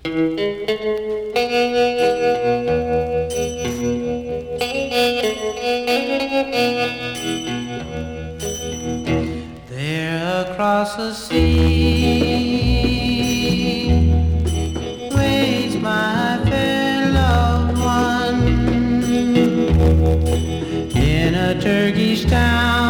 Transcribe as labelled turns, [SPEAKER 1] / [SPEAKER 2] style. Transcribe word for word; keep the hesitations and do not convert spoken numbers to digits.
[SPEAKER 1] There across the sea waits my fair loved one in a Turkish town.